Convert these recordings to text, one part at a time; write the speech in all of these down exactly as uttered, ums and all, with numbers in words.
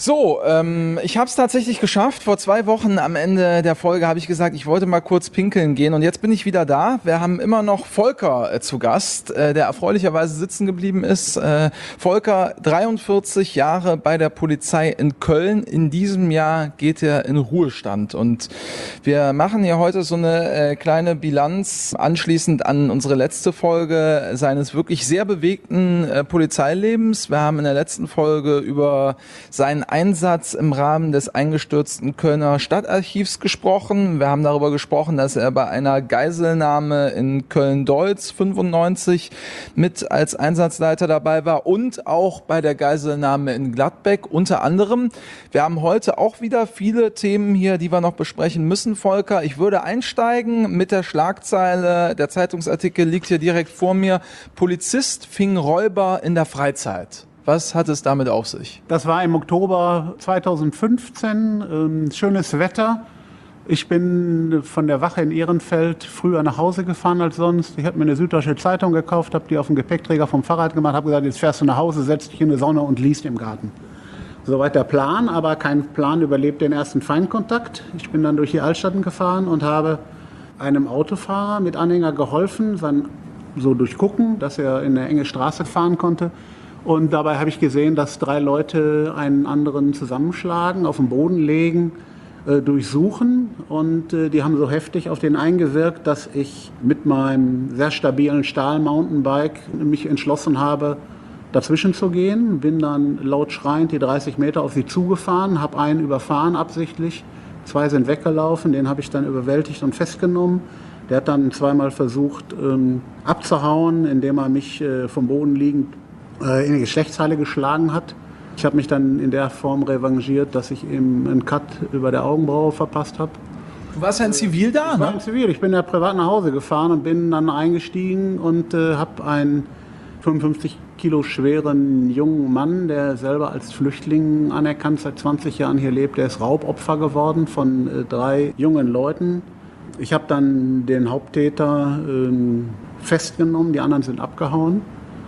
So, ähm, ich habe es tatsächlich geschafft. Vor zwei Wochen am Ende der Folge habe ich gesagt, ich wollte mal kurz pinkeln gehen und jetzt bin ich wieder da. Wir haben immer noch Volker äh, zu Gast, äh, der erfreulicherweise sitzen geblieben ist. Äh, Volker, dreiundvierzig Jahre bei der Polizei in Köln. In diesem Jahr geht er in Ruhestand und wir machen hier heute so eine äh, kleine Bilanz anschließend an unsere letzte Folge seines wirklich sehr bewegten äh, Polizeilebens. Wir haben in der letzten Folge über seinen Einsatz im Rahmen des eingestürzten Kölner Stadtarchivs gesprochen. Wir haben darüber gesprochen, dass er bei einer Geiselnahme in Köln-Deutz fünfundneunzig mit als Einsatzleiter dabei war und auch bei der Geiselnahme in Gladbeck unter anderem. Wir haben heute auch wieder viele Themen hier, die wir noch besprechen müssen, Volker. Ich würde einsteigen mit der Schlagzeile, der Zeitungsartikel liegt hier direkt vor mir. Polizist fing Räuber in der Freizeit. Was hat es damit auf sich? Das war im Oktober zweitausendfünfzehn, ähm, schönes Wetter. Ich bin von der Wache in Ehrenfeld früher nach Hause gefahren als sonst. Ich habe mir eine Süddeutsche Zeitung gekauft, habe die auf dem Gepäckträger vom Fahrrad gemacht, habe gesagt, jetzt fährst du nach Hause, setzt dich in die Sonne und liest im Garten. Soweit der Plan, aber kein Plan überlebt den ersten Feindkontakt. Ich bin dann durch die Altstadt gefahren und habe einem Autofahrer mit Anhänger geholfen, sein, so durchgucken, dass er in eine enge Straße fahren konnte. Und dabei habe ich gesehen, dass drei Leute einen anderen zusammenschlagen, auf den Boden legen, äh, durchsuchen. Und äh, die haben so heftig auf den eingewirkt, dass ich mit meinem sehr stabilen Stahl-Mountainbike mich entschlossen habe, dazwischen zu gehen. Bin dann laut schreiend die dreißig Meter auf sie zugefahren, habe einen überfahren absichtlich. Zwei sind weggelaufen, den habe ich dann überwältigt und festgenommen. Der hat dann zweimal versucht ähm, abzuhauen, indem er mich äh, vom Boden liegend in die Geschlechtshalle geschlagen hat. Ich habe mich dann in der Form revanchiert, dass ich ihm einen Cut über der Augenbraue verpasst habe. Du warst ja in Zivil da, ich ne? war in Zivil. Ich bin ja privat nach Hause gefahren und bin dann eingestiegen und äh, habe einen fünfundfünfzig Kilo schweren jungen Mann, der selber als Flüchtling anerkannt seit zwanzig Jahren hier lebt. Der ist Raubopfer geworden von äh, drei jungen Leuten. Ich habe dann den Haupttäter äh, festgenommen, die anderen sind abgehauen.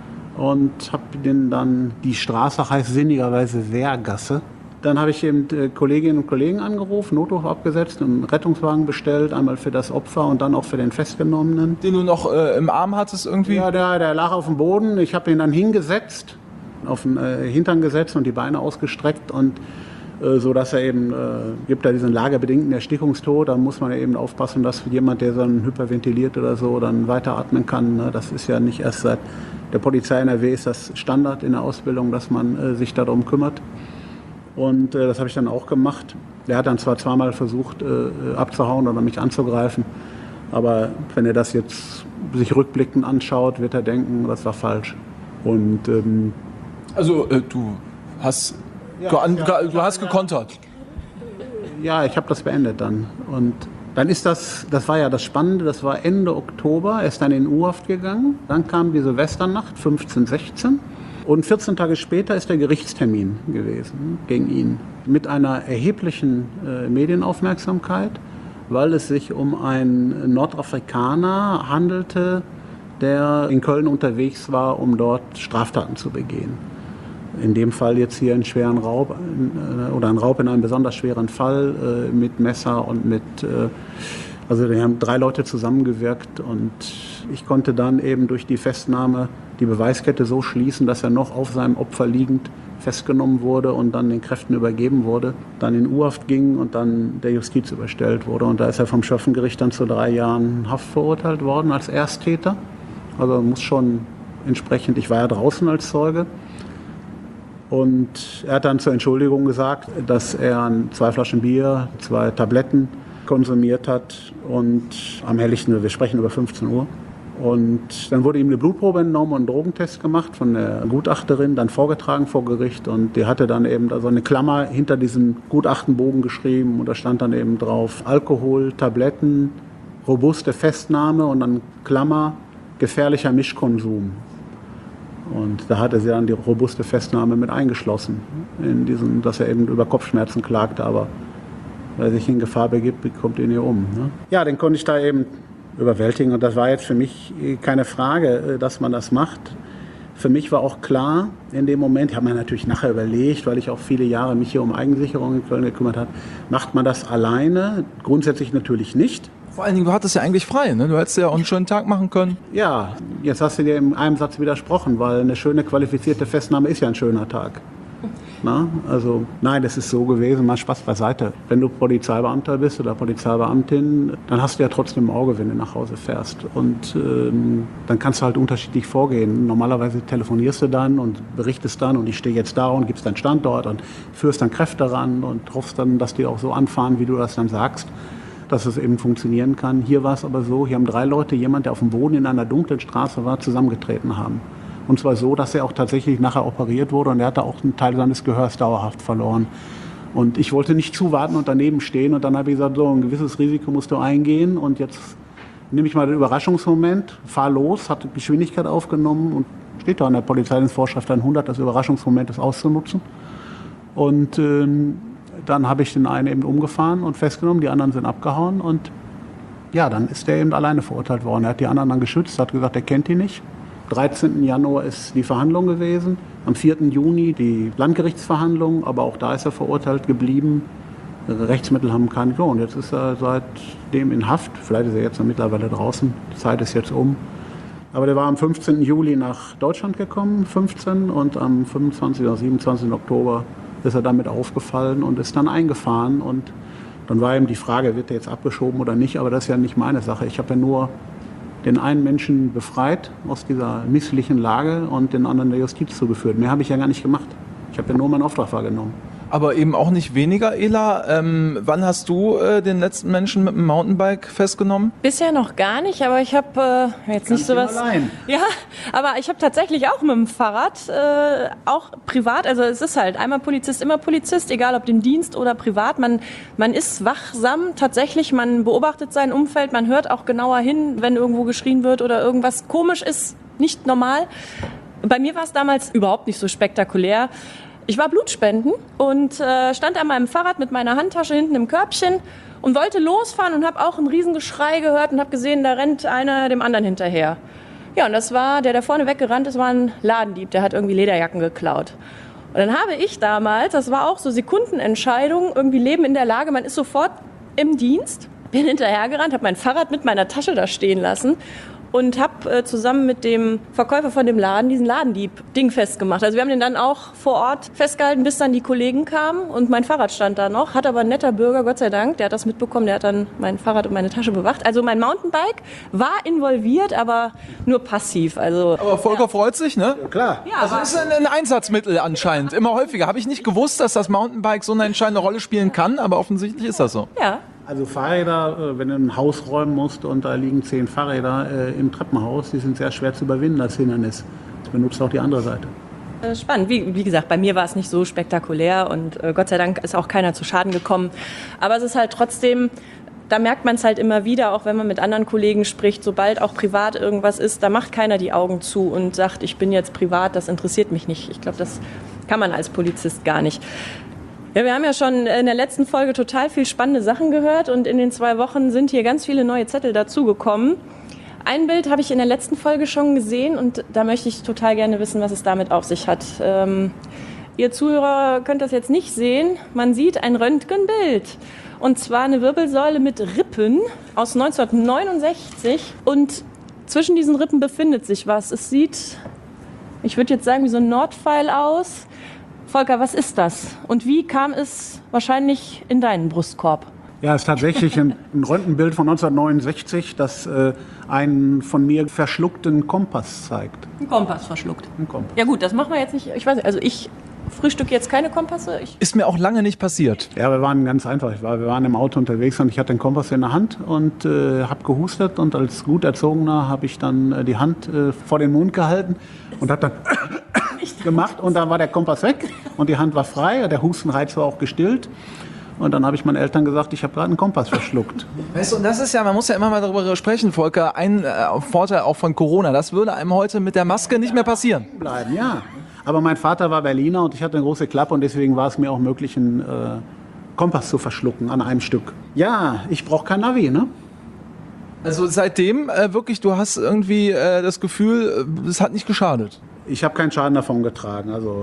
Und habe den dann, die Straße heißt sinnigerweise Wehrgasse. Dann habe ich eben Kolleginnen und Kollegen angerufen, Notruf abgesetzt, einen Rettungswagen bestellt, einmal für das Opfer und dann auch für den Festgenommenen. Den du noch äh, im Arm hattest irgendwie? Ja, der, der lag auf dem Boden. Ich habe ihn dann hingesetzt, auf den äh, Hintern gesetzt und die Beine ausgestreckt und äh, so, dass er eben, äh, gibt da diesen lagerbedingten Erstickungstod, da muss man ja eben aufpassen, dass jemand, der so einen hyperventiliert oder so, dann weiteratmen kann. Ne? Das ist ja nicht erst seit der Polizei N R W ist das Standard in der Ausbildung, dass man äh, sich darum kümmert. Und äh, das habe ich dann auch gemacht. Der hat dann zwar zweimal versucht, äh, abzuhauen oder mich anzugreifen, aber wenn er das jetzt sich rückblickend anschaut, wird er denken, das war falsch. Und, ähm, also äh, du hast, ja, ge ja, du hast gekontert? Ja, ich habe das beendet dann. Und dann ist das, das war ja das Spannende, das war Ende Oktober, er ist dann in U-Haft gegangen. Dann kam die Silvesternacht, fünfzehn, sechzehn. Und vierzehn Tage später ist der Gerichtstermin gewesen gegen ihn. Mit einer erheblichen äh, Medienaufmerksamkeit, weil es sich um einen Nordafrikaner handelte, der in Köln unterwegs war, um dort Straftaten zu begehen. In dem Fall jetzt hier einen schweren Raub äh, oder einen Raub in einem besonders schweren Fall äh, mit Messer und mit, äh, also da haben drei Leute zusammengewirkt und ich konnte dann eben durch die Festnahme die Beweiskette so schließen, dass er noch auf seinem Opfer liegend festgenommen wurde und dann den Kräften übergeben wurde, dann in U-Haft ging und dann der Justiz überstellt wurde. Und da ist er vom Schöffengericht dann zu drei Jahren Haft verurteilt worden als Ersttäter. Also muss schon entsprechend, ich war ja draußen als Zeuge. Und er hat dann zur Entschuldigung gesagt, dass er zwei Flaschen Bier, zwei Tabletten konsumiert hat und am helllichten, wir sprechen über fünfzehn Uhr. Und dann wurde ihm eine Blutprobe entnommen und einen Drogentest gemacht von der Gutachterin, dann vorgetragen vor Gericht. Und die hatte dann eben so eine Klammer hinter diesem Gutachtenbogen geschrieben. Und da stand dann eben drauf Alkohol, Tabletten, robuste Festnahme und dann Klammer, gefährlicher Mischkonsum. Und da hatte sie dann die robuste Festnahme mit eingeschlossen, in diesem, dass er eben über Kopfschmerzen klagte, aber weil er sich in Gefahr begibt, kommt ihn hier um. Ne? Ja, den konnte ich da eben überwältigen und das war jetzt für mich keine Frage, dass man das macht. Für mich war auch klar in dem Moment, ich habe mir natürlich nachher überlegt, weil ich auch viele Jahre mich hier um Eigensicherung in Köln gekümmert habe, macht man das alleine? Grundsätzlich natürlich nicht. Vor allen Dingen, du hattest ja eigentlich frei, ne? Du hättest ja auch einen schönen Tag machen können. Ja, jetzt hast du dir in einem Satz widersprochen, weil eine schöne qualifizierte Festnahme ist ja ein schöner Tag. Na, also nein, das ist so gewesen, mal Spaß beiseite. Wenn du Polizeibeamter bist oder Polizeibeamtin, dann hast du ja trotzdem im Auge, wenn du nach Hause fährst. Und ähm, dann kannst du halt unterschiedlich vorgehen. Normalerweise telefonierst du dann und berichtest dann und ich stehe jetzt da und gibst deinen Standort und führst dann Kräfte ran und hoffst dann, dass die auch so anfahren, wie du das dann sagst, dass es eben funktionieren kann. Hier war es aber so, hier haben drei Leute, jemand, der auf dem Boden in einer dunklen Straße war, zusammengetreten haben. Und zwar so, dass er auch tatsächlich nachher operiert wurde und er hatte auch einen Teil seines Gehörs dauerhaft verloren. Und ich wollte nicht zuwarten und daneben stehen und dann habe ich gesagt, so ein gewisses Risiko musst du eingehen und jetzt nehme ich mal den Überraschungsmoment, fahr los, hat Geschwindigkeit aufgenommen und steht da in der Polizeidienstvorschrift hundert, das Überraschungsmoment ist auszunutzen. Und ähm, dann habe ich den einen eben umgefahren und festgenommen, die anderen sind abgehauen und ja, dann ist der eben alleine verurteilt worden. Er hat die anderen dann geschützt, hat gesagt, er kennt die nicht. dreizehnten Januar ist die Verhandlung gewesen, am vierten Juni die Landgerichtsverhandlung, aber auch da ist er verurteilt geblieben. Rechtsmittel haben keinen Lohn. Und jetzt ist er seitdem in Haft, vielleicht ist er jetzt mittlerweile draußen, die Zeit ist jetzt um. Aber der war am fünfzehnten Juli nach Deutschland gekommen, fünfzehn, und am fünfundzwanzigsten oder siebenundzwanzigsten Oktober ist er damit aufgefallen und ist dann eingefahren. Und dann war eben die Frage, wird er jetzt abgeschoben oder nicht, aber das ist ja nicht meine Sache. Ich habe ja nur den einen Menschen befreit aus dieser misslichen Lage und den anderen der Justiz zugeführt. Mehr habe ich ja gar nicht gemacht. Ich habe ja nur meinen Auftrag wahrgenommen. Aber eben auch nicht weniger, Ela. Ähm, wann hast du äh, den letzten Menschen mit dem Mountainbike festgenommen? Bisher noch gar nicht, aber ich habe äh, jetzt nicht sowas. Allein. Ja, aber ich habe tatsächlich auch mit dem Fahrrad, äh, auch privat. Also es ist halt einmal Polizist, immer Polizist, egal ob im Dienst oder privat. Man man ist wachsam tatsächlich. Man beobachtet sein Umfeld. Man hört auch genauer hin, wenn irgendwo geschrien wird oder irgendwas komisch ist, nicht normal. Bei mir war es damals überhaupt nicht so spektakulär. Ich war Blutspenden und äh, stand an meinem Fahrrad mit meiner Handtasche hinten im Körbchen und wollte losfahren und habe auch ein Riesengeschrei gehört und habe gesehen, da rennt einer dem anderen hinterher. Ja, und das war, der da vorne weggerannt ist, war ein Ladendieb, der hat irgendwie Lederjacken geklaut. Und dann habe ich damals, das war auch so Sekundenentscheidung, irgendwie Leben in der Lage, man ist sofort im Dienst, bin hinterhergerannt, habe mein Fahrrad mit meiner Tasche da stehen lassen und habe äh, zusammen mit dem Verkäufer von dem Laden diesen Ladendieb-Ding festgemacht. Also wir haben den dann auch vor Ort festgehalten, bis dann die Kollegen kamen und mein Fahrrad stand da noch. Hat aber ein netter Bürger, Gott sei Dank, der hat das mitbekommen, der hat dann mein Fahrrad und meine Tasche bewacht. Also mein Mountainbike war involviert, aber nur passiv. Also, Aber Volker ja. freut sich, ne? Ja, klar. Ja, Also aber ist ein, ein Einsatzmittel anscheinend, immer häufiger. Habe ich nicht gewusst, dass das Mountainbike so eine entscheidende Rolle spielen kann, aber offensichtlich ist das so. ja. Also Fahrräder, wenn du ein Haus räumen musst und da liegen zehn Fahrräder äh, im Treppenhaus, die sind sehr schwer zu überwinden als Hindernis. Das benutzt auch die andere Seite. Äh, Spannend. Wie, wie gesagt, bei mir war es nicht so spektakulär und äh, Gott sei Dank ist auch keiner zu Schaden gekommen. Aber es ist halt trotzdem, da merkt man es halt immer wieder, auch wenn man mit anderen Kollegen spricht, sobald auch privat irgendwas ist, da macht keiner die Augen zu und sagt, ich bin jetzt privat, das interessiert mich nicht. Ich glaube, das kann man als Polizist gar nicht. Ja, wir haben ja schon in der letzten Folge total viel spannende Sachen gehört und in den zwei Wochen sind hier ganz viele neue Zettel dazugekommen. Ein Bild habe ich in der letzten Folge schon gesehen und da möchte ich total gerne wissen, was es damit auf sich hat. Ähm, ihr Zuhörer könnt das jetzt nicht sehen. Man sieht ein Röntgenbild und zwar eine Wirbelsäule mit Rippen aus neunzehnhundertneunundsechzig und zwischen diesen Rippen befindet sich was. Es sieht, ich würde jetzt sagen, wie so ein Nordpfeil aus. Volker, was ist das? Und wie kam es wahrscheinlich in deinen Brustkorb? Ja, es ist tatsächlich ein, ein Röntgenbild von neunzehnhundertneunundsechzig, das äh, einen von mir verschluckten Kompass zeigt. Ein Kompass verschluckt. Ein Kompass. Ja gut, das machen wir jetzt nicht. Ich weiß nicht, also ich frühstücke jetzt keine Kompasse. Ich Ist mir auch lange nicht passiert. Ja, wir waren ganz einfach. Ich war, wir waren im Auto unterwegs und ich hatte den Kompass in der Hand und äh, habe gehustet. Und als gut Erzogener habe ich dann äh, die Hand äh, vor den Mund gehalten und habe dann gemacht. Und dann war der Kompass weg und die Hand war frei. Der Hustenreiz war auch gestillt. Und dann habe ich meinen Eltern gesagt, ich habe gerade einen Kompass verschluckt. Weißt du, und das ist ja, man muss ja immer mal darüber sprechen, Volker, ein äh, Vorteil auch von Corona. Das würde einem heute mit der Maske nicht mehr passieren. Bleiben, ja. Aber mein Vater war Berliner und ich hatte eine große Klappe und deswegen war es mir auch möglich, einen äh, Kompass zu verschlucken an einem Stück. Ja, ich brauche kein Navi, ne? Also seitdem äh, wirklich, du hast irgendwie äh, das Gefühl, es hat nicht geschadet. Ich habe keinen Schaden davon getragen, also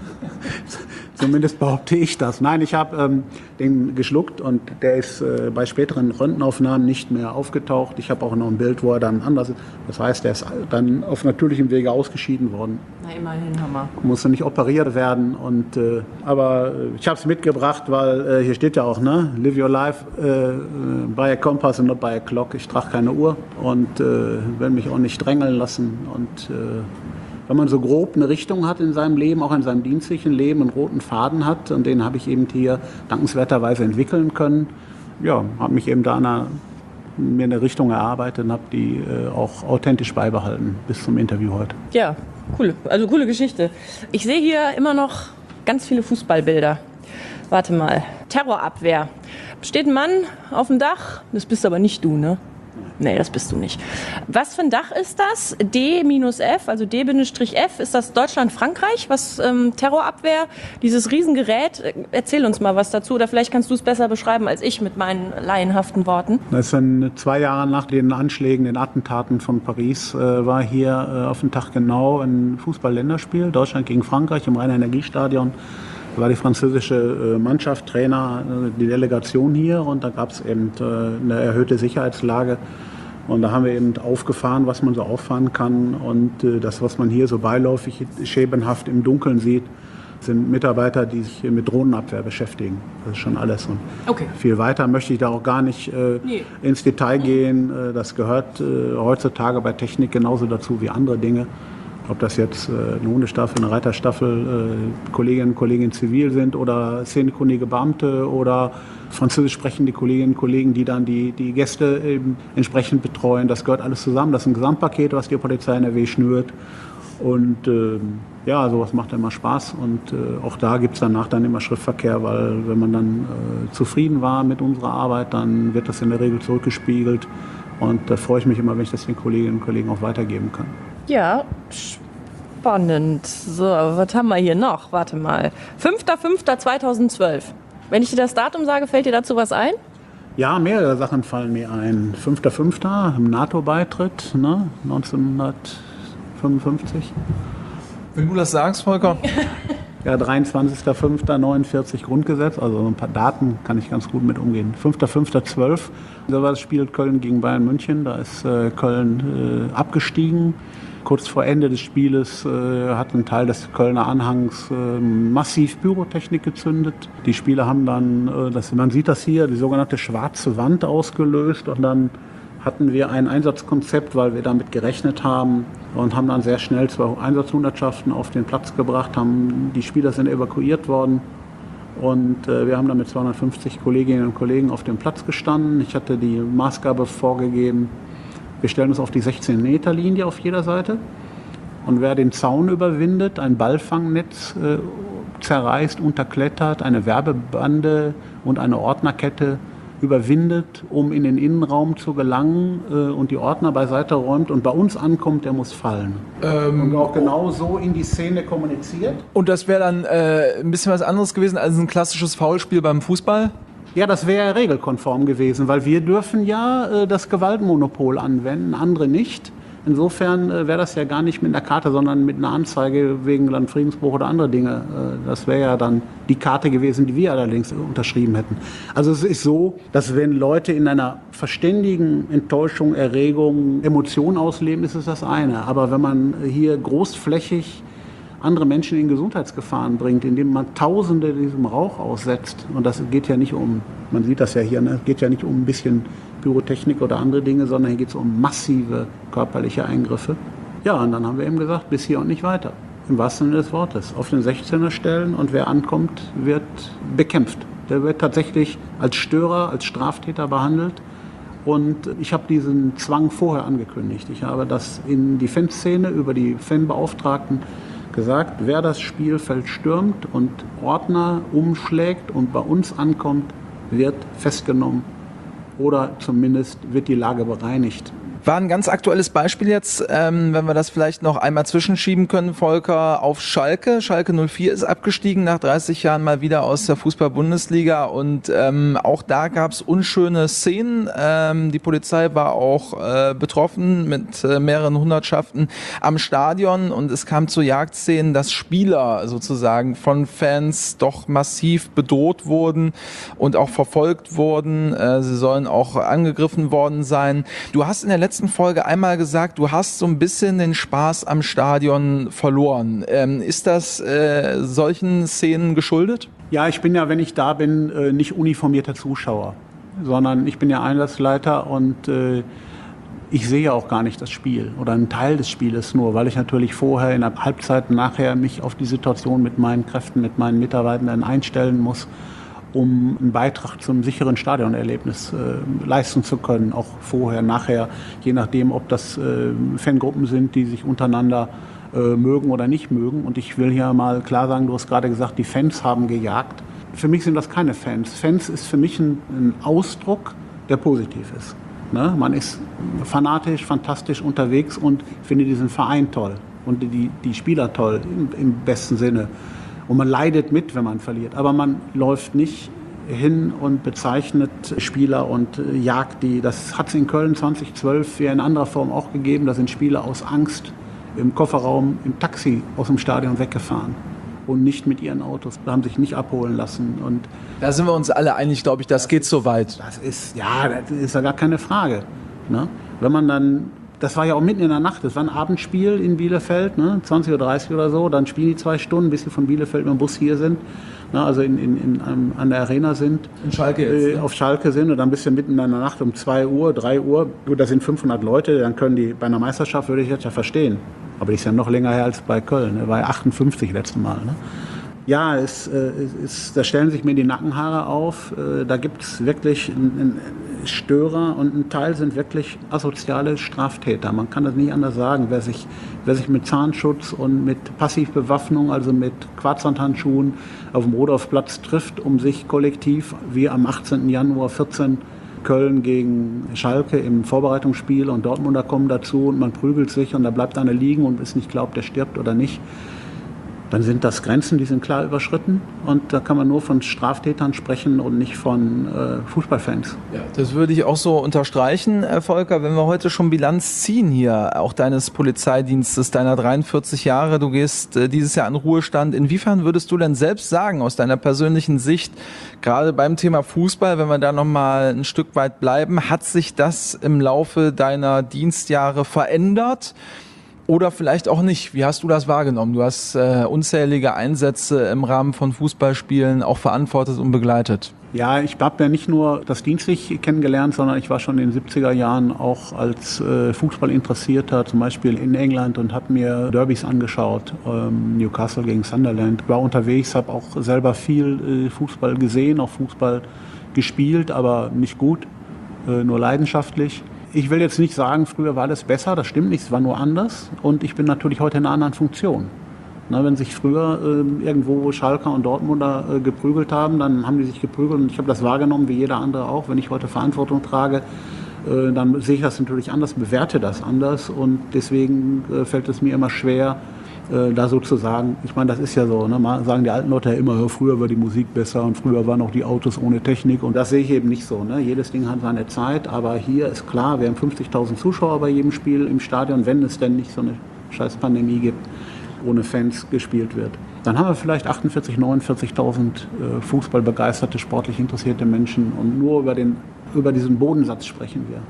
zumindest behaupte ich das. Nein, ich habe ähm, den geschluckt und der ist äh, bei späteren Röntgenaufnahmen nicht mehr aufgetaucht. Ich habe auch noch ein Bild, wo er dann anders ist. Das heißt, er ist dann auf natürlichem Wege ausgeschieden worden. Na, immerhin, Hammer. Musste nicht operiert werden. Und, äh, aber äh, ich habe es mitgebracht, weil äh, hier steht ja auch, ne? Live your life äh, by a compass and not by a clock. Ich trage keine Uhr und äh, will mich auch nicht drängeln lassen. Und äh, wenn man so grob eine Richtung hat in seinem Leben, auch in seinem dienstlichen Leben, einen roten Faden hat, und den habe ich eben hier dankenswerterweise entwickeln können, ja, habe mich eben da eine, mir eine Richtung erarbeitet und habe die äh, auch authentisch beibehalten bis zum Interview heute. Ja, cool. Also coole Geschichte. Ich sehe hier immer noch ganz viele Fußballbilder. Warte mal. Terrorabwehr. Steht ein Mann auf dem Dach. Das bist aber nicht du, ne? Nee, das bist du nicht. Was für ein Dach ist das? D F, also D-F, ist das Deutschland-Frankreich? Was ähm, Terrorabwehr, dieses Riesengerät? Erzähl uns mal was dazu, oder vielleicht kannst du es besser beschreiben als ich mit meinen laienhaften Worten. Das ist dann zwei Jahre nach den Anschlägen, den Attentaten von Paris, äh, war hier äh, auf dem Tag genau ein Fußball-Länderspiel, Deutschland gegen Frankreich im Rhein-Energiestadion. Da war die französische Mannschaft, Trainer, die Delegation hier, und da gab es eben eine erhöhte Sicherheitslage. Und da haben wir eben aufgefahren, was man so auffahren kann. Und das, was man hier so beiläufig schemenhaft im Dunkeln sieht, sind Mitarbeiter, die sich mit Drohnenabwehr beschäftigen. Das ist schon alles. Und okay. Viel weiter möchte ich da auch gar nicht äh, nee. ins Detail gehen. Das gehört äh, heutzutage bei Technik genauso dazu wie andere Dinge. Ob das jetzt äh, eine Hundestaffel, eine Reiterstaffel, äh, Kolleginnen und Kollegen zivil sind oder szenekundige Beamte oder französisch sprechende Kolleginnen und Kollegen, die dann die, die Gäste eben entsprechend betreuen. Das gehört alles zusammen. Das ist ein Gesamtpaket, was die Polizei N R W schnürt. Und äh, ja, sowas macht immer Spaß. Und äh, auch da gibt es danach dann immer Schriftverkehr, weil wenn man dann äh, zufrieden war mit unserer Arbeit, dann wird das in der Regel zurückgespiegelt. Und da freue ich mich immer, wenn ich das den Kolleginnen und Kollegen auch weitergeben kann. Ja, spannend. So, was haben wir hier noch? Warte mal. fünfter fünfter zweitausendzwölf. Wenn ich dir das Datum sage, fällt dir dazu was ein? Ja, mehrere Sachen fallen mir ein. fünfter fünfter im NATO-Beitritt, ne? neunzehnhundertfünfundfünfzig. Wenn du das sagst, Volker. Ja, dreiundzwanzigster fünfter neunundvierzig Grundgesetz, also ein paar Daten kann ich ganz gut mit umgehen. fünfter fünfter zwölf, da war das Spiel Köln gegen Bayern München, da ist äh, Köln äh, abgestiegen. Kurz vor Ende des Spieles äh, hat ein Teil des Kölner Anhangs äh, massiv Pyrotechnik gezündet. Die Spieler haben dann, äh, das, man sieht das hier, die sogenannte schwarze Wand ausgelöst, und dann hatten wir ein Einsatzkonzept, weil wir damit gerechnet haben, und haben dann sehr schnell zwei Einsatzhundertschaften auf den Platz gebracht. Haben, die Spieler sind evakuiert worden, und äh, wir haben dann mit zweihundertfünfzig Kolleginnen und Kollegen auf dem Platz gestanden. Ich hatte die Maßgabe vorgegeben, wir stellen uns auf die sechzehn Meter Linie auf jeder Seite, und wer den Zaun überwindet, ein Ballfangnetz äh, zerreißt, unterklettert, eine Werbebande und eine Ordnerkette überwindet, um in den Innenraum zu gelangen, äh, und die Ordner beiseite räumt und bei uns ankommt, der muss fallen. Ähm, und auch genau so in die Szene kommuniziert. Und das wäre dann äh, ein bisschen was anderes gewesen als ein klassisches Foulspiel beim Fußball? Ja, das wäre regelkonform gewesen, weil wir dürfen ja äh, das Gewaltmonopol anwenden, andere nicht. Insofern äh, wäre das ja gar nicht mit einer Karte, sondern mit einer Anzeige wegen Landfriedensbruch oder andere Dinge. Äh, das wäre ja dann die Karte gewesen, die wir allerdings unterschrieben hätten. Also es ist so, dass wenn Leute in einer verständigen Enttäuschung, Erregung, Emotionen ausleben, ist es das eine. Aber wenn man hier großflächig andere Menschen in Gesundheitsgefahren bringt, indem man Tausende diesem Rauch aussetzt. Und das geht ja nicht um, man sieht das ja hier, ne? Es geht ja nicht um ein bisschen Pyrotechnik oder andere Dinge, sondern hier geht es um massive körperliche Eingriffe. Ja, und dann haben wir eben gesagt, bis hier und nicht weiter. Im wahrsten Sinne des Wortes. Auf den sechzehner stellen, und wer ankommt, wird bekämpft. Der wird tatsächlich als Störer, als Straftäter behandelt. Und ich habe diesen Zwang vorher angekündigt. Ich habe das in die Fanszene über die Fanbeauftragten gesagt, wer das Spielfeld stürmt und Ordner umschlägt und bei uns ankommt, wird festgenommen oder zumindest wird die Lage bereinigt. War ein ganz aktuelles Beispiel jetzt, ähm, wenn wir das vielleicht noch einmal zwischenschieben können, Volker, auf Schalke. Schalke null vier ist abgestiegen, nach dreißig Jahren mal wieder aus der Fußball-Bundesliga und ähm, auch da gab es unschöne Szenen. Ähm, die Polizei war auch äh, betroffen mit äh, mehreren Hundertschaften am Stadion und es kam zu Jagdszenen, dass Spieler sozusagen von Fans doch massiv bedroht wurden und auch verfolgt wurden. Äh, sie sollen auch angegriffen worden sein. Du hast in der letzten Folge einmal gesagt, du hast so ein bisschen den Spaß am Stadion verloren. Ähm, ist das äh, solchen Szenen geschuldet? Ja, ich bin ja, wenn ich da bin, äh, nicht uniformierter Zuschauer, sondern ich bin ja Einsatzleiter und äh, ich sehe ja auch gar nicht das Spiel oder einen Teil des Spieles nur, weil ich natürlich vorher in der Halbzeit nachher mich auf die Situation mit meinen Kräften, mit meinen Mitarbeitern einstellen muss, um einen Beitrag zum sicheren Stadionerlebnis äh, leisten zu können, auch vorher, nachher, je nachdem, ob das äh, Fangruppen sind, die sich untereinander äh, mögen oder nicht mögen. Und ich will hier mal klar sagen, du hast gerade gesagt, die Fans haben gejagt. Für mich sind das keine Fans. Fans ist für mich ein, ein Ausdruck, der positiv ist. Ne? Man ist fanatisch, fantastisch unterwegs und finde diesen Verein toll und die, die Spieler toll, im, im besten Sinne. Und man leidet mit, wenn man verliert. Aber man läuft nicht hin und bezeichnet Spieler und jagt die. Das hat es in Köln zwanzig zwölf ja in anderer Form auch gegeben. Da sind Spieler aus Angst im Kofferraum, im Taxi aus dem Stadion weggefahren. Und nicht mit ihren Autos. Da haben sich nicht abholen lassen. Und da sind wir uns alle einig, glaube ich, das, das geht so weit. Das ist, ja, das ist ja gar keine Frage. Ne? Wenn man dann... Das war ja auch mitten in der Nacht. Das war ein Abendspiel in Bielefeld, ne? zwanzig Uhr dreißig oder so. Dann spielen die zwei Stunden, bis sie von Bielefeld mit dem Bus hier sind. Ne? Also in, in, in, um, an der Arena sind. In Schalke jetzt, äh, auf Schalke sind. Und dann bist du mitten in der Nacht um zwei Uhr, drei Uhr. Gut, da sind fünfhundert Leute. Dann können die bei einer Meisterschaft, würde ich jetzt ja verstehen. Aber die ist ja noch länger her als bei Köln. Ne? War ja achtundfünfzig letztes Mal. Ne? Ja, es, äh, es, da stellen sich mir die Nackenhaare auf. Äh, da gibt es wirklich einen Störer und ein Teil sind wirklich asoziale Straftäter. Man kann das nicht anders sagen. Wer sich, wer sich mit Zahnschutz und mit Passivbewaffnung, also mit Quarzsandhandschuhen auf dem Rudolfplatz trifft, um sich kollektiv, wie am achtzehnten Januar vierzehn Köln gegen Schalke im Vorbereitungsspiel und Dortmunder kommen dazu und man prügelt sich und da bleibt einer liegen und ist nicht glaubt, der stirbt oder nicht. Dann sind das Grenzen, die sind klar überschritten und da kann man nur von Straftätern sprechen und nicht von äh, Fußballfans. Ja, das würde ich auch so unterstreichen, äh, Volker, wenn wir heute schon Bilanz ziehen hier, auch deines Polizeidienstes, deiner dreiundvierzig Jahre, du gehst äh, dieses Jahr in Ruhestand. Inwiefern würdest du denn selbst sagen, aus deiner persönlichen Sicht, gerade beim Thema Fußball, wenn wir da nochmal ein Stück weit bleiben, hat sich das im Laufe deiner Dienstjahre verändert? Oder vielleicht auch nicht. Wie hast du das wahrgenommen? Du hast äh, unzählige Einsätze im Rahmen von Fußballspielen auch verantwortet und begleitet. Ja, ich habe ja nicht nur das dienstlich kennengelernt, sondern ich war schon in den siebziger Jahren auch als äh, Fußballinteressierter, zum Beispiel in England und habe mir Derbys angeschaut, ähm, Newcastle gegen Sunderland. War unterwegs, habe auch selber viel äh, Fußball gesehen, auch Fußball gespielt, aber nicht gut, äh, nur leidenschaftlich. Ich will jetzt nicht sagen, früher war das besser, das stimmt nicht, es war nur anders und ich bin natürlich heute in einer anderen Funktion. Na, wenn sich früher äh, irgendwo Schalker und Dortmunder äh, geprügelt haben, dann haben die sich geprügelt und ich habe das wahrgenommen, wie jeder andere auch. Wenn ich heute Verantwortung trage, äh, dann sehe ich das natürlich anders, bewerte das anders und deswegen äh, fällt es mir immer schwer, äh, da sozusagen, ich meine, das ist ja so, ne, mal sagen die alten Leute ja immer, früher war die Musik besser und früher waren auch die Autos ohne Technik und das sehe ich eben nicht so. Ne? Jedes Ding hat seine Zeit, aber hier ist klar, wir haben fünfzigtausend Zuschauer bei jedem Spiel im Stadion, wenn es denn nicht so eine scheiß Pandemie gibt, ohne Fans gespielt wird. Dann haben wir vielleicht achtundvierzigtausend, neunundvierzigtausend äh, fußballbegeisterte, sportlich interessierte Menschen und nur über, den, über diesen Bodensatz sprechen wir.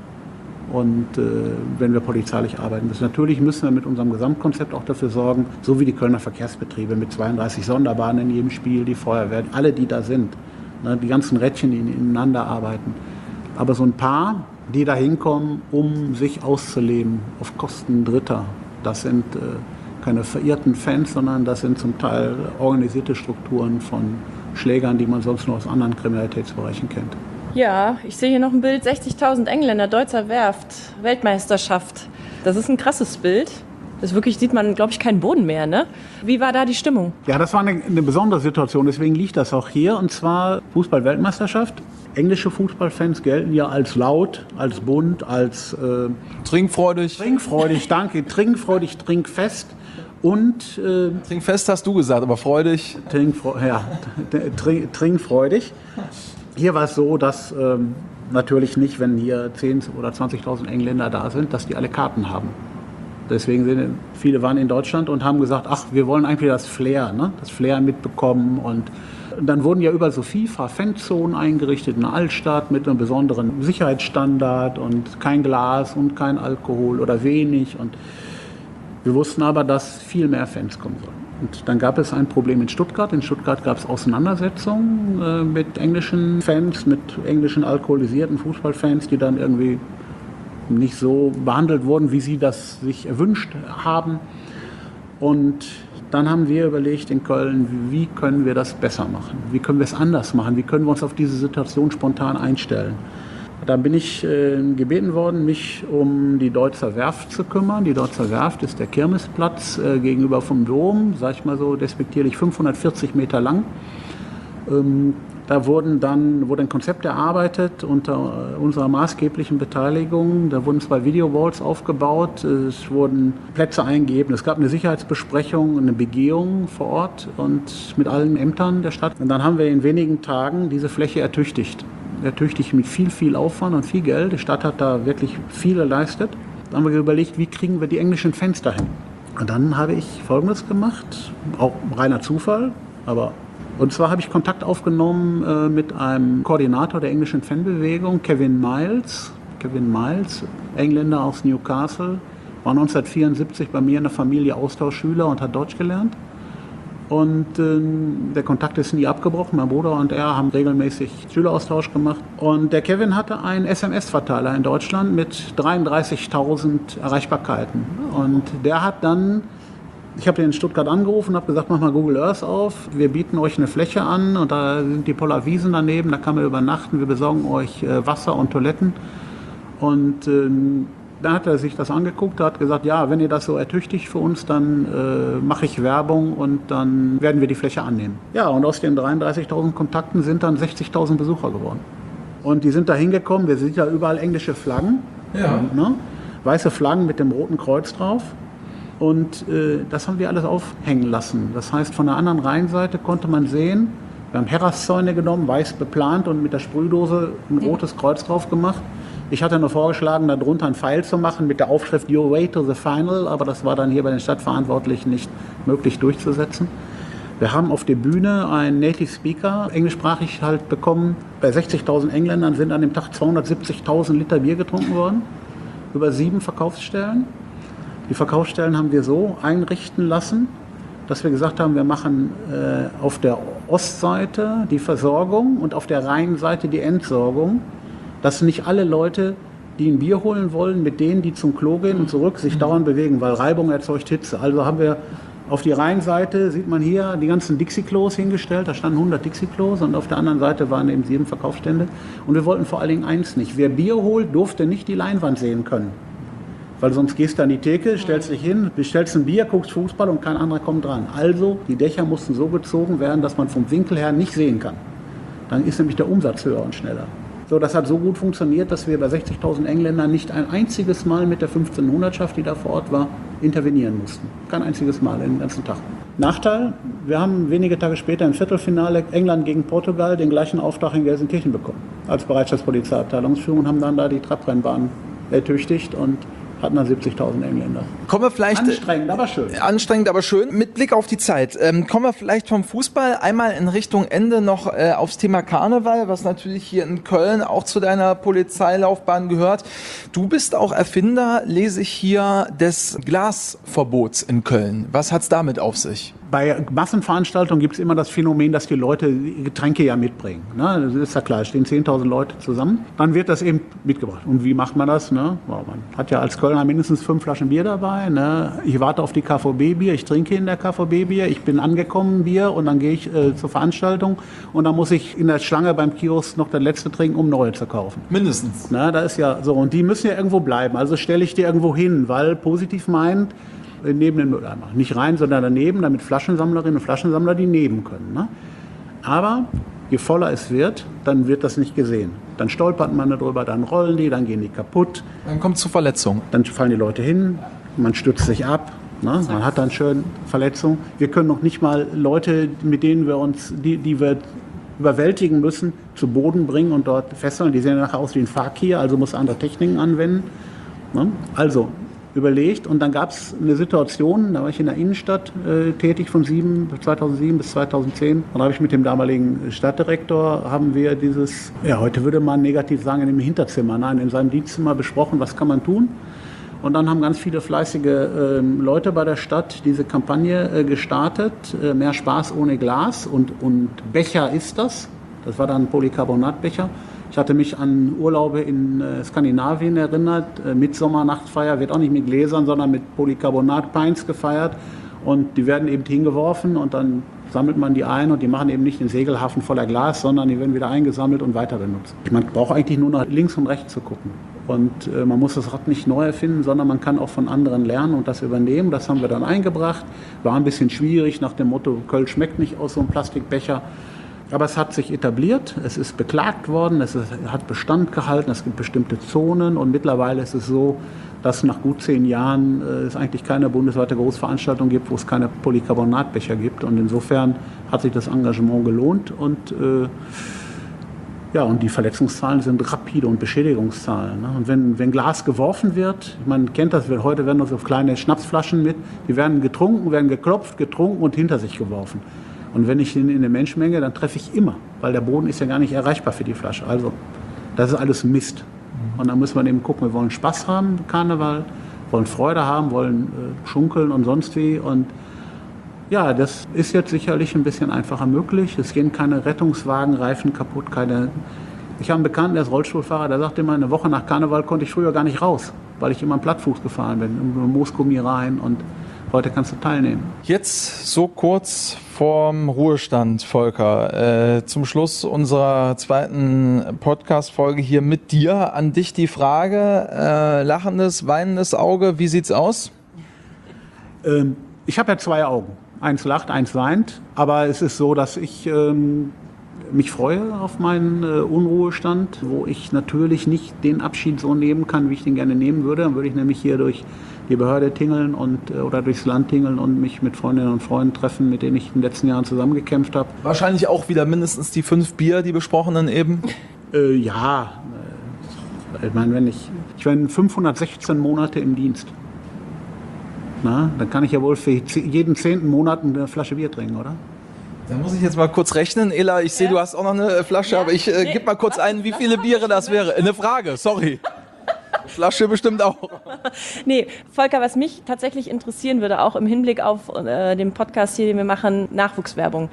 Und äh, wenn wir polizeilich arbeiten. Das natürlich müssen wir mit unserem Gesamtkonzept auch dafür sorgen, so wie die Kölner Verkehrsbetriebe mit zweiunddreißig Sonderbahnen in jedem Spiel, die Feuerwehr, alle, die da sind, ne, die ganzen Rädchen, die ineinander arbeiten. Aber so ein paar, die da hinkommen, um sich auszuleben auf Kosten Dritter, das sind äh, keine verirrten Fans, sondern das sind zum Teil organisierte Strukturen von Schlägern, die man sonst nur aus anderen Kriminalitätsbereichen kennt. Ja, ich sehe hier noch ein Bild, sechzigtausend Engländer, Deutzer Werft, Weltmeisterschaft. Das ist ein krasses Bild. Das wirklich sieht man, glaube ich, keinen Boden mehr, ne? Wie war da die Stimmung? Ja, das war eine, eine besondere Situation, deswegen liegt das auch hier. Und zwar Fußball-Weltmeisterschaft. englische Fußballfans gelten ja als laut, als bunt, als äh, trinkfreudig. Trinkfreudig, danke. Trinkfreudig, trinkfest. Und äh, trinkfest hast du gesagt, aber freudig. Trinkfreudig, ja, trink, trinkfreudig. Hier war es so, dass ähm, natürlich nicht, wenn hier zehntausend oder zwanzigtausend Engländer da sind, dass die alle Karten haben. Deswegen sind viele waren in Deutschland und haben gesagt, ach, wir wollen eigentlich das Flair, ne? das Flair mitbekommen. Und dann wurden ja überall so FIFA-Fanzonen eingerichtet in der Altstadt mit einem besonderen Sicherheitsstandard und kein Glas und kein Alkohol oder wenig. Und wir wussten aber, dass viel mehr Fans kommen sollen. Und dann gab es ein Problem in Stuttgart. In Stuttgart gab es Auseinandersetzungen äh, mit englischen Fans, mit englischen alkoholisierten Fußballfans, die dann irgendwie nicht so behandelt wurden, wie sie das sich erwünscht haben. Und dann haben wir überlegt in Köln, wie können wir das besser machen? Wie können wir es anders machen? Wie können wir uns auf diese Situation spontan einstellen? Da bin ich äh, gebeten worden, mich um die Deutzer Werft zu kümmern. Die Deutzer Werft ist der Kirmesplatz äh, gegenüber vom Dom, sag ich mal so despektierlich, fünfhundertvierzig Meter lang. Ähm, da wurden dann, wurde ein Konzept erarbeitet unter unserer maßgeblichen Beteiligung. Da wurden zwei Videowalls aufgebaut, es wurden Plätze eingegeben, es gab eine Sicherheitsbesprechung, eine Begehung vor Ort und mit allen Ämtern der Stadt. Und dann haben wir in wenigen Tagen diese Fläche ertüchtigt. Ertüchtigt mit viel, viel Aufwand und viel Geld. Die Stadt hat da wirklich viel geleistet. Dann haben wir überlegt, wie kriegen wir die englischen Fans dahin? Und dann habe ich Folgendes gemacht, auch reiner Zufall, aber und zwar habe ich Kontakt aufgenommen äh, mit einem Koordinator der englischen Fanbewegung, Kevin Miles. Kevin Miles, Engländer aus Newcastle, war neunzehnhundertvierundsiebzig bei mir in der Familie Austauschschüler und hat Deutsch gelernt. Und äh, der Kontakt ist nie abgebrochen. Mein Bruder und er haben regelmäßig Schüleraustausch gemacht. Und der Kevin hatte einen S M S-Verteiler in Deutschland mit dreiunddreißigtausend Erreichbarkeiten. Und der hat dann, ich habe den in Stuttgart angerufen und habe gesagt, mach mal Google Earth auf. Wir bieten euch eine Fläche an und da sind die Poller Wiesen daneben. Da kann man übernachten. Wir besorgen euch äh, Wasser und Toiletten. Und äh, dann hat er sich das angeguckt, hat gesagt, ja, wenn ihr das so ertüchtigt für uns, dann äh, mache ich Werbung und dann werden wir die Fläche annehmen. Ja, und aus den dreiunddreißigtausend Kontakten sind dann sechzigtausend Besucher geworden. Und die sind da hingekommen, wir sehen ja überall englische Flaggen, ja. ne? Weiße Flaggen mit dem Roten Kreuz drauf. Und äh, das haben wir alles aufhängen lassen. Das heißt, von der anderen Rheinseite konnte man sehen, wir haben Herraszäune genommen, weiß beplant und mit der Sprühdose ein rotes Kreuz drauf gemacht. Ich hatte nur vorgeschlagen, darunter einen Pfeil zu machen mit der Aufschrift Your Way to the Final, aber das war dann hier bei den Stadtverantwortlichen nicht möglich durchzusetzen. Wir haben auf der Bühne einen Native Speaker, englischsprachig halt bekommen. Bei sechzigtausend Engländern sind an dem Tag zweihundertsiebzigtausend Liter Bier getrunken worden, über sieben Verkaufsstellen. Die Verkaufsstellen haben wir so einrichten lassen, dass wir gesagt haben, wir machen äh, auf der Ostseite die Versorgung und auf der Rheinseite die Entsorgung, dass nicht alle Leute, die ein Bier holen wollen, mit denen, die zum Klo gehen und zurück, sich dauernd bewegen, weil Reibung erzeugt Hitze. Also haben wir auf die Rheinseite, sieht man hier, die ganzen Dixie-Klos hingestellt, da standen hundert Dixie-Klos und auf der anderen Seite waren eben sieben Verkaufsstände. Und wir wollten vor allen Dingen eins nicht, wer Bier holt, durfte nicht die Leinwand sehen können. Weil sonst gehst du an die Theke, stellst dich hin, bestellst ein Bier, guckst Fußball und kein anderer kommt dran. Also die Dächer mussten so gezogen werden, dass man vom Winkel her nicht sehen kann. Dann ist nämlich der Umsatz höher und schneller. So, das hat so gut funktioniert, dass wir bei sechzigtausend Engländern nicht ein einziges Mal mit der fünfzehnhundertschaft, die da vor Ort war, intervenieren mussten. Kein einziges Mal den ganzen Tag. Nachteil, wir haben wenige Tage später im Viertelfinale England gegen Portugal den gleichen Auftrag in Gelsenkirchen bekommen als Bereitschaftspolizeiabteilungsführung und haben dann da die Trabrennbahn ertüchtigt und hatten dann siebzigtausend Engländer. Kommen wir vielleicht, anstrengend, aber schön. Anstrengend, aber schön. Mit Blick auf die Zeit. Ähm, kommen wir vielleicht vom Fußball einmal in Richtung Ende noch äh, aufs Thema Karneval, was natürlich hier in Köln auch zu deiner Polizeilaufbahn gehört. Du bist auch Erfinder, lese ich hier, des Glasverbots in Köln. Was hat's damit auf sich? Bei Massenveranstaltungen gibt es immer das Phänomen, dass die Leute Getränke ja mitbringen. Ne? Das ist ja klar, es stehen zehntausend Leute zusammen. Dann wird das eben mitgebracht. Und wie macht man das? Ne? Man hat ja als Kölner mindestens fünf Flaschen Bier dabei. Ne? Ich warte auf die K V B-Bier, ich trinke in der K V B-Bier, ich bin angekommen Bier und dann gehe ich äh, zur Veranstaltung und dann muss ich in der Schlange beim Kiosk noch das letzte trinken, um neue zu kaufen. Mindestens. Na, da ist ja so. Und die müssen ja irgendwo bleiben. Also stelle ich die irgendwo hin, weil positiv meint, neben den Mülleimer. Nicht rein, sondern daneben, damit Flaschensammlerinnen und Flaschensammler die nehmen können. Ne? Aber Je voller es wird, dann wird das nicht gesehen. Dann stolpert man darüber, dann rollen die, dann gehen die kaputt. Dann kommt es zu Verletzungen. Dann fallen die Leute hin, man stützt sich ab, ne? Man hat dann schön Verletzungen. Wir können noch nicht mal Leute, mit denen wir uns, die, die wir überwältigen müssen, zu Boden bringen und dort festhalten. Die sehen nachher aus wie ein Fakir, also muss andere Techniken anwenden. Ne? Also überlegt, und dann gab es eine Situation, da war ich in der Innenstadt äh, tätig von sieben, zweitausendsieben bis zweitausendzehn. Und da habe ich mit dem damaligen Stadtdirektor, haben wir dieses, ja heute würde man negativ sagen, in dem Hinterzimmer, nein, in seinem Dienstzimmer besprochen, was kann man tun. Und dann haben ganz viele fleißige äh, Leute bei der Stadt diese Kampagne äh, gestartet, äh, mehr Spaß ohne Glas, und, und Becher ist das, das war dann Polycarbonatbecher. Ich hatte mich an Urlaube in äh, Skandinavien erinnert. Äh, Mitsommernachtfeier wird auch nicht mit Gläsern, sondern mit Polycarbonat-Pints gefeiert. Und die werden eben hingeworfen und dann sammelt man die ein, und die machen eben nicht den Segelhafen voller Glas, sondern die werden wieder eingesammelt und weiter benutzt. Man braucht eigentlich nur nach links und rechts zu gucken. Und äh, man muss das Rad nicht neu erfinden, sondern man kann auch von anderen lernen und das übernehmen. Das haben wir dann eingebracht. War ein bisschen schwierig nach dem Motto, Köln schmeckt nicht aus so einem Plastikbecher. Aber es hat sich etabliert, es ist beklagt worden, es ist, hat Bestand gehalten, es gibt bestimmte Zonen, und mittlerweile ist es so, dass nach gut zehn Jahren äh, es eigentlich keine bundesweite Großveranstaltung gibt, wo es keine Polycarbonatbecher gibt. Und insofern hat sich das Engagement gelohnt, und, äh, ja, und die Verletzungszahlen sind rapide und Beschädigungszahlen. Ne? Und wenn, wenn Glas geworfen wird, man kennt das, heute werden so kleine Schnapsflaschen mit, die werden getrunken, werden geklopft, getrunken und hinter sich geworfen. Und wenn ich in, in eine Menschenmenge, dann treffe ich immer, weil der Boden ist ja gar nicht erreichbar für die Flasche. Also, das ist alles Mist. Und dann muss man eben gucken, wir wollen Spaß haben, Karneval, wollen Freude haben, wollen äh, schunkeln und sonst wie. Und ja, das ist jetzt sicherlich ein bisschen einfacher möglich. Es gehen keine Rettungswagenreifen kaputt, keine. Ich habe einen Bekannten, der ist Rollstuhlfahrer, der sagt immer, eine Woche nach Karneval konnte ich früher gar nicht raus, weil ich immer am Plattfuß gefahren bin, im Moosgummi rein, und heute kannst du teilnehmen. Jetzt so kurz vorm Ruhestand, Volker, äh, zum Schluss unserer zweiten Podcast-Folge hier mit dir. An dich die Frage, äh, lachendes, weinendes Auge, wie sieht's aus? Ähm, ich habe ja zwei Augen. Eins lacht, eins weint. Aber es ist so, dass ich ähm, mich freue auf meinen äh, Unruhestand, wo ich natürlich nicht den Abschied so nehmen kann, wie ich den gerne nehmen würde. Dann würde ich nämlich hier durch die Behörde tingeln und, oder durchs Land tingeln und mich mit Freundinnen und Freunden treffen, mit denen ich in den letzten Jahren zusammengekämpft habe. Wahrscheinlich auch wieder mindestens die fünf Bier, die besprochenen eben? Äh, ja, äh, ich meine, wenn ich, ich bin fünfhundertsechzehn Monate im Dienst. Na, dann kann ich ja wohl für jeden zehnten Monat eine Flasche Bier trinken, oder? Da muss ich jetzt mal kurz rechnen. Ela, ich sehe, ja, du hast auch noch eine Flasche, ja, aber ich äh, nee, gib mal kurz was, ein, wie viele Biere das wäre. Eine Frage, sorry. Flasche bestimmt auch. Nee, Volker, was mich tatsächlich interessieren würde, auch im Hinblick auf äh, den Podcast hier, den wir machen, Nachwuchswerbung.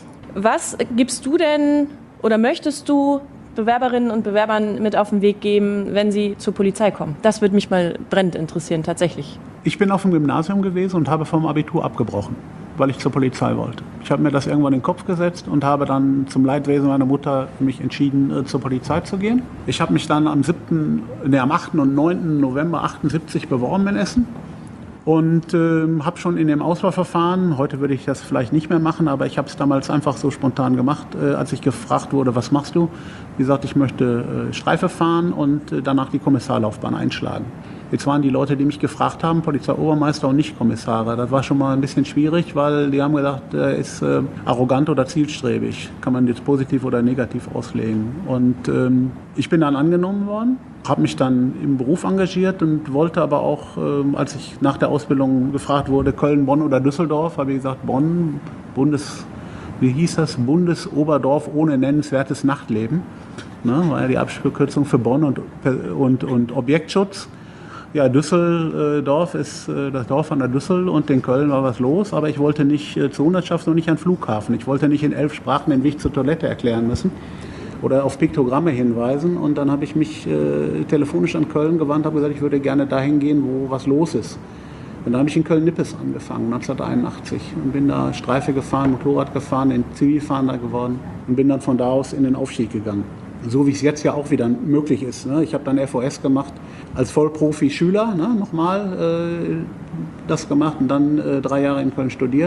Was gibst du denn oder möchtest du Bewerberinnen und Bewerbern mit auf den Weg geben, wenn sie zur Polizei kommen? Das würde mich mal brennend interessieren, tatsächlich. Ich bin auf dem Gymnasium gewesen und habe vom Abitur abgebrochen, weil ich zur Polizei wollte. Ich habe mir das irgendwann in den Kopf gesetzt und habe dann zum Leidwesen meiner Mutter mich entschieden, zur Polizei zu gehen. Ich habe mich dann am siebten, nee, am achten und neunten November achtundsiebzig beworben in Essen und äh, habe schon in dem Auswahlverfahren, heute würde ich das vielleicht nicht mehr machen, aber ich habe es damals einfach so spontan gemacht, äh, als ich gefragt wurde, was machst du? Wie gesagt, ich möchte äh, Streife fahren und äh, danach die Kommissarlaufbahn einschlagen. Jetzt waren die Leute, die mich gefragt haben, Polizeiobermeister und nicht Kommissare. Das war schon mal ein bisschen schwierig, weil die haben gedacht, er ist äh, arrogant oder zielstrebig. Kann man jetzt positiv oder negativ auslegen. Und ähm, ich bin dann angenommen worden, habe mich dann im Beruf engagiert und wollte aber auch, ähm, als ich nach der Ausbildung gefragt wurde, Köln, Bonn oder Düsseldorf, habe ich gesagt, Bonn, Bundes, wie hieß das, Bundesoberdorf ohne nennenswertes Nachtleben. Ne, war ja die Abkürzung für Bonn und, und, und Objektschutz. Ja, Düsseldorf ist äh, das Dorf an der Düssel und in Köln war was los, aber ich wollte nicht äh, zur Hundertschaft und nicht an den Flughafen. Ich wollte nicht in elf Sprachen den Weg zur Toilette erklären müssen oder auf Piktogramme hinweisen. Und dann habe ich mich äh, telefonisch an Köln gewandt, habe gesagt, ich würde gerne dahin gehen, wo was los ist. Und da habe ich in Köln-Nippes angefangen, neunzehnhunderteinundachtzig, und bin da Streife gefahren, Motorrad gefahren, in Zivilfahnder geworden und bin dann von da aus in den Aufstieg gegangen. So wie es jetzt ja auch wieder möglich ist. Ne? Ich habe dann F O S gemacht als Vollprofi-Schüler, ne? nochmal äh, das gemacht und dann äh, drei Jahre in Köln studiert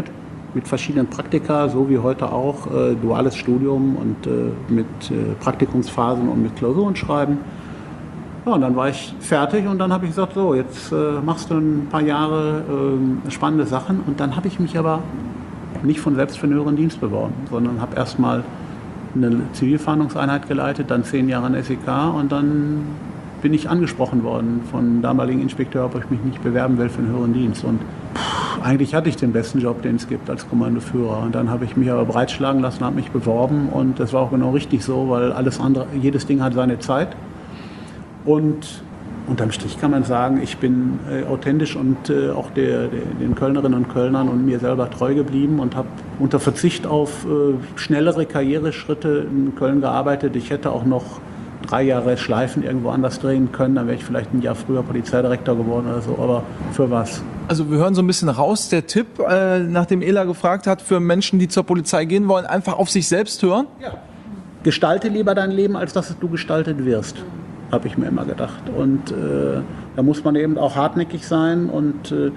mit verschiedenen Praktika, so wie heute auch, äh, duales Studium und äh, mit äh, Praktikumsphasen und mit Klausuren schreiben. Ja, und dann war ich fertig und dann habe ich gesagt, so, jetzt äh, machst du ein paar Jahre äh, spannende Sachen. Und dann habe ich mich aber nicht von selbst für den höheren Dienst beworben, sondern habe erstmal eine Zivilfahndungseinheit geleitet, dann zehn Jahre in S E K und dann bin ich angesprochen worden von damaligen Inspekteur, ob ich mich nicht bewerben will für den höheren Dienst. Und pff, eigentlich hatte ich den besten Job, den es gibt als Kommandoführer. Und dann habe ich mich aber breitschlagen lassen, habe mich beworben und das war auch genau richtig so, weil alles andere, jedes Ding hat seine Zeit. Und unterm Strich kann man sagen, ich bin äh, authentisch und äh, auch der, der, den Kölnerinnen und Kölnern und mir selber treu geblieben und habe unter Verzicht auf äh, schnellere Karriereschritte in Köln gearbeitet. Ich hätte auch noch drei Jahre Schleifen irgendwo anders drehen können, dann wäre ich vielleicht ein Jahr früher Polizeidirektor geworden oder so, aber für was? Also wir hören so ein bisschen raus, der Tipp, äh, nachdem Ela gefragt hat, für Menschen, die zur Polizei gehen wollen, einfach auf sich selbst hören? Ja. Gestalte lieber dein Leben, als dass du gestaltet wirst, habe ich mir immer gedacht. Und äh, da muss man eben auch hartnäckig sein und äh,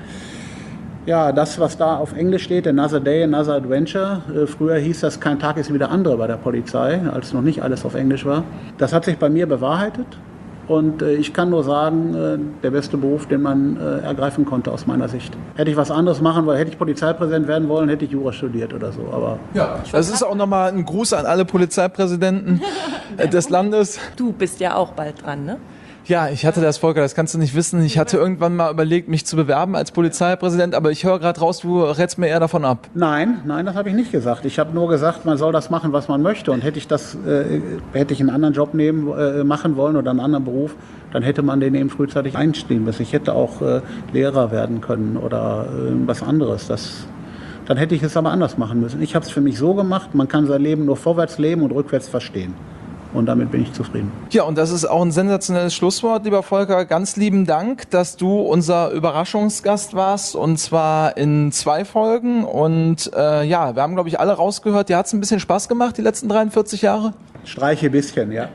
ja, das, was da auf Englisch steht, another day, another adventure. Äh, früher hieß das, kein Tag ist wie der andere bei der Polizei, als noch nicht alles auf Englisch war. Das hat sich bei mir bewahrheitet. Und äh, ich kann nur sagen, äh, der beste Beruf, den man äh, ergreifen konnte aus meiner Sicht. Hätte ich was anderes machen wollen, hätte ich Polizeipräsident werden wollen, hätte ich Jura studiert oder so. Aber ja, das ist auch nochmal ein Gruß an alle Polizeipräsidenten des Landes. Du bist ja auch bald dran, ne? Ja, ich hatte das, Volker, das kannst du nicht wissen. Ich hatte irgendwann mal überlegt, mich zu bewerben als Polizeipräsident, aber ich höre gerade raus, du rätst mir eher davon ab. Nein, nein, das habe ich nicht gesagt. Ich habe nur gesagt, man soll das machen, was man möchte. Und hätte ich das, äh, hätte ich einen anderen Job nehmen, äh, machen wollen oder einen anderen Beruf, dann hätte man den eben frühzeitig einstehen müssen. Ich hätte auch äh, Lehrer werden können oder äh, was anderes. Das, dann hätte ich es aber anders machen müssen. Ich habe es für mich so gemacht, man kann sein Leben nur vorwärts leben und rückwärts verstehen. Und damit bin ich zufrieden. Ja, und das ist auch ein sensationelles Schlusswort, lieber Volker. Ganz lieben Dank, dass du unser Überraschungsgast warst, und zwar in zwei Folgen. Und äh, ja, wir haben, glaube ich, alle rausgehört. Dir hat es ein bisschen Spaß gemacht, die letzten dreiundvierzig Jahre? Streiche ein bisschen, ja.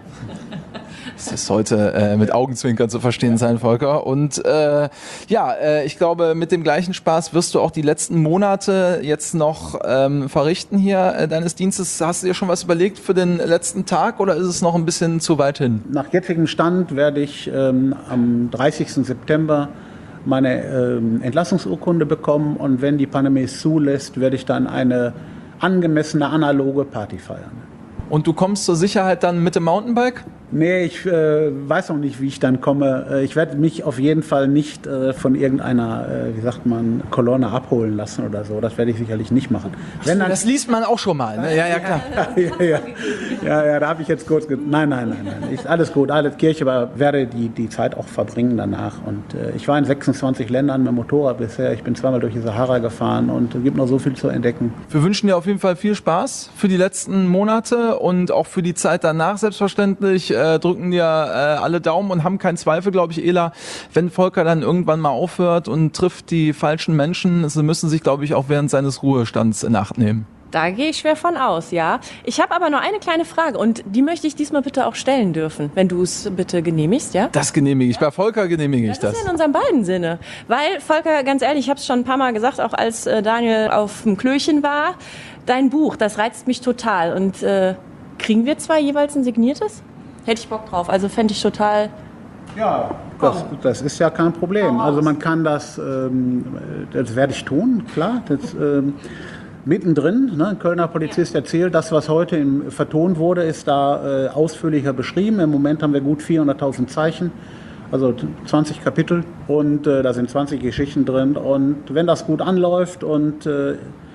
Das sollte äh, mit Augenzwinkern zu verstehen sein, Volker. Und äh, ja, äh, ich glaube, mit dem gleichen Spaß wirst du auch die letzten Monate jetzt noch ähm, verrichten hier äh, deines Dienstes. Hast du dir schon was überlegt für den letzten Tag oder ist es noch ein bisschen zu weit hin? Nach jetzigem Stand werde ich ähm, am dreißigsten September meine ähm, Entlassungsurkunde bekommen und wenn die Pandemie es zulässt, werde ich dann eine angemessene analoge Party feiern. Und du kommst zur Sicherheit dann mit dem Mountainbike? Nee, ich äh, weiß noch nicht, wie ich dann komme. Äh, ich werde mich auf jeden Fall nicht äh, von irgendeiner, äh, wie sagt man, Kolonne abholen lassen oder so. Das werde ich sicherlich nicht machen. Wenn dann, das liest man auch schon mal, ne? Ja, ja, klar. ja, ja, ja, ja, da habe ich jetzt kurz... Ge- nein, nein, nein, nein. Ist alles gut, alles Kirche, aber werde die, die Zeit auch verbringen danach. Und äh, ich war in sechsundzwanzig Ländern mit dem Motorrad bisher. Ich bin zweimal durch die Sahara gefahren und es gibt noch so viel zu entdecken. Wir wünschen dir auf jeden Fall viel Spaß für die letzten Monate und auch für die Zeit danach selbstverständlich. Äh, drücken dir äh, alle Daumen und haben keinen Zweifel, glaube ich, Ela, wenn Volker dann irgendwann mal aufhört und trifft die falschen Menschen, sie müssen sich, glaube ich, auch während seines Ruhestands in Acht nehmen. Da gehe ich schwer von aus, ja. Ich habe aber noch eine kleine Frage und die möchte ich diesmal bitte auch stellen dürfen, wenn du es bitte genehmigst, ja? Das genehmige ich. Bei Volker genehmige ich das. Das ist ja in unserem beiden Sinne. Weil, Volker, ganz ehrlich, ich habe es schon ein paar Mal gesagt, auch als äh, Daniel auf dem Klöchen war, dein Buch, das reizt mich total. Und äh, kriegen wir zwei jeweils ein signiertes? Hätte ich Bock drauf. Also fände ich total... Ja, das, das ist ja kein Problem. Also man kann das, ähm, das werde ich tun, klar. Das, ähm, mittendrin, ne, ein Kölner Polizist erzählt, das, was heute im, vertont wurde, ist da äh, ausführlicher beschrieben. Im Moment haben wir gut vierhunderttausend Zeichen, also zwanzig Kapitel und äh, da sind zwanzig Geschichten drin. Und wenn das gut anläuft und äh,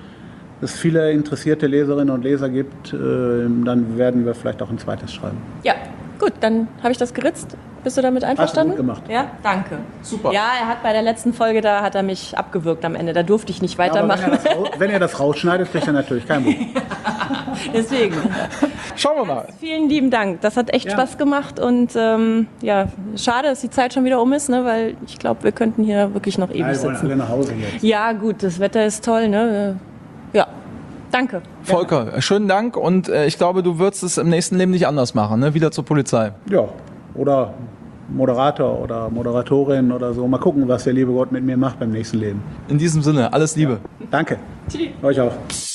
es viele interessierte Leserinnen und Leser gibt, äh, dann werden wir vielleicht auch ein zweites schreiben. Ja, gut, dann habe ich das geritzt. Bist du damit einverstanden? Hast du gut gemacht. Ja, danke. Super. Ja, er hat bei der letzten Folge, da hat er mich abgewürgt am Ende. Da durfte ich nicht weitermachen. Ja, wenn, er das, wenn er das rausschneidet, kriegt er natürlich kein Buch. Deswegen. Schauen wir mal. Vielen lieben Dank. Das hat echt ja. Spaß gemacht und ähm, ja, schade, dass die Zeit schon wieder um ist, ne, weil ich glaube, wir könnten hier wirklich noch ewig Ja, wir wollen sitzen. alle nach Hause jetzt. Ja, gut, das Wetter ist toll, ne? Ja, danke. Volker, schönen Dank und äh, ich glaube, du würdest es im nächsten Leben nicht anders machen, ne? Wieder zur Polizei. Ja, oder Moderator oder Moderatorin oder so. Mal gucken, was der liebe Gott mit mir macht beim nächsten Leben. In diesem Sinne, alles Liebe. Ja. Danke. Tschüss. Euch auch.